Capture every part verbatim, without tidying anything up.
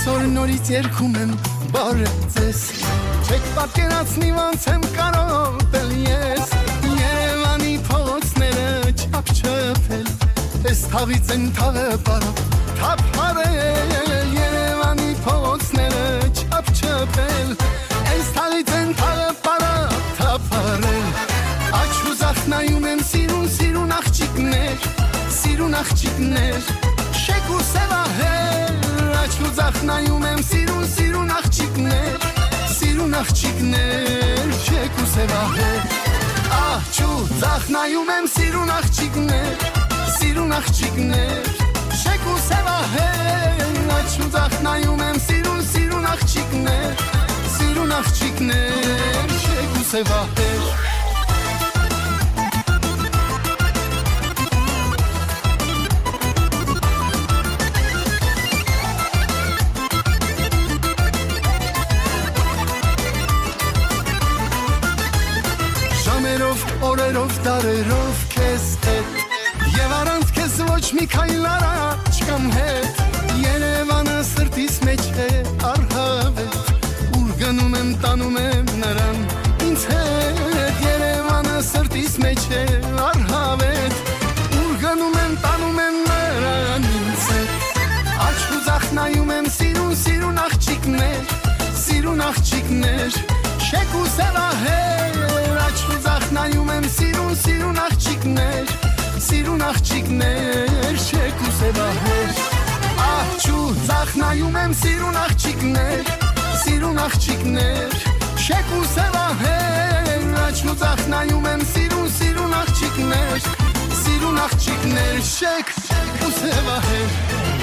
Այսօր նորից երգում եմ բարը ձեզ Չեք պատկերացնի ոնց եմ կարոտել ես Երևանի փողոցները չափչփել Այս թաղից են թաղը բարով թափարել Երևանի փողոցները չափչփել Այս թաղից են թաղը բարով թափարել Աչ ու ձախ նայում եմ սիրուն սիրուն աղջիկներ Սիրուն աղջիկներ Շեք ու սևահեր Աչ ու ձախ նայում եմ սիրուն սիրուն աղջիկներ Սիրուն աղջիկներ Շեք ու սևահեր Աչ ու ձախ նայում եմ սիրուն աղջիկներ Սիրուն աղջիկներ Շեք ու սևահեր Աչ ու ձախ նայում եմ սիրուն սիրուն աղջիկներ Սիրուն աղջիկներ Շեք ու սևահեր Օրերով, դարերով քեզ հետ Եվ առանց քեզ ոչ մի քայլ արա չկամ հետ Երևանը սրտիս մեջ է առհավետ Ուր գնում եմ, տանում եմ նրան ինձ հետ Երևանը սրտիս մեջ է առհավետ Ուր գնում եմ, տանում եմ նրան ինձ հետ Աչ ու ձախ նայում եմ սիրուն, սիրուն աղջիկներ Սիրուն աղջիկներ Շեք ու սևահեր Աչ ու ձախ նայում եմ սիրուն, սիրուն աղջիկներ Սիրուն աղջիկներ Շեք ու սևահեր Աչ ու ձախ նայում եմ սիրուն աղջիկներ Սիրուն աղջիկներ Շեք ու սևահեր Աչ ու ձախ նայում եմ սիրուն, սիրուն աղջիկներ Սիրուն աղջիկներ Շեք ու սևահեր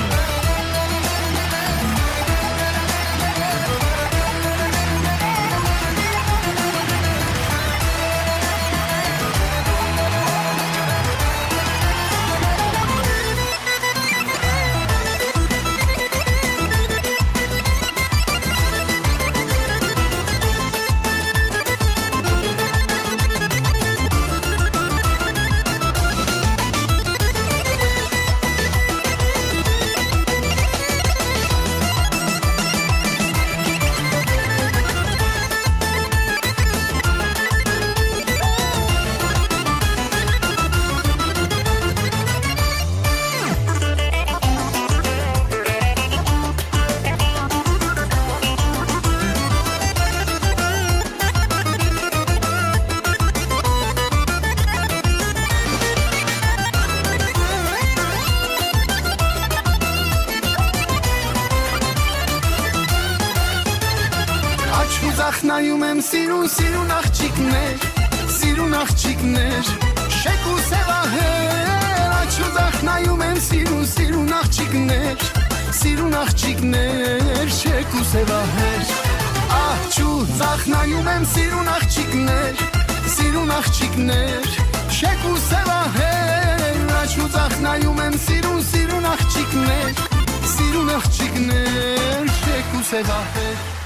Նայում եմ սիրուն, սիրուն աղջիկներ Սիրուն աղջիկներ Շեք ու սևահեր Աչ ու ձախ նայում եմ սիրուն, սիրուն աղջիկներ Սիրուն աղջիկներ Շեք ու սևահեր Աչ ու ձախ նայում եմ սիրուն աղջիկներ Սիրուն աղջիկներ Շեք ու սևահեր Աչ ու ձախ նայում եմ սիրուն, սիրուն աղջիկներ Սիրուն աղջիկներ Շեք ու սևահեր